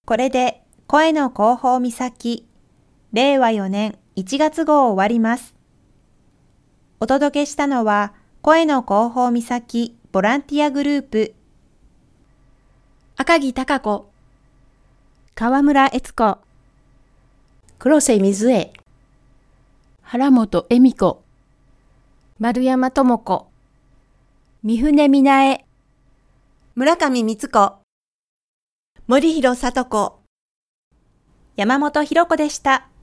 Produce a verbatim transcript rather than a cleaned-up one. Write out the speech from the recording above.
これで声の広報岬、れいわよねんいちがつ号終わります。お届けしたのは声の広報岬ボランティアグループ、 赤木貴子、 川村悦子、 黒瀬水江、 原本恵美子、 丸山智子、 三船美奈村上光子、 森広聡子、 山本博子でした。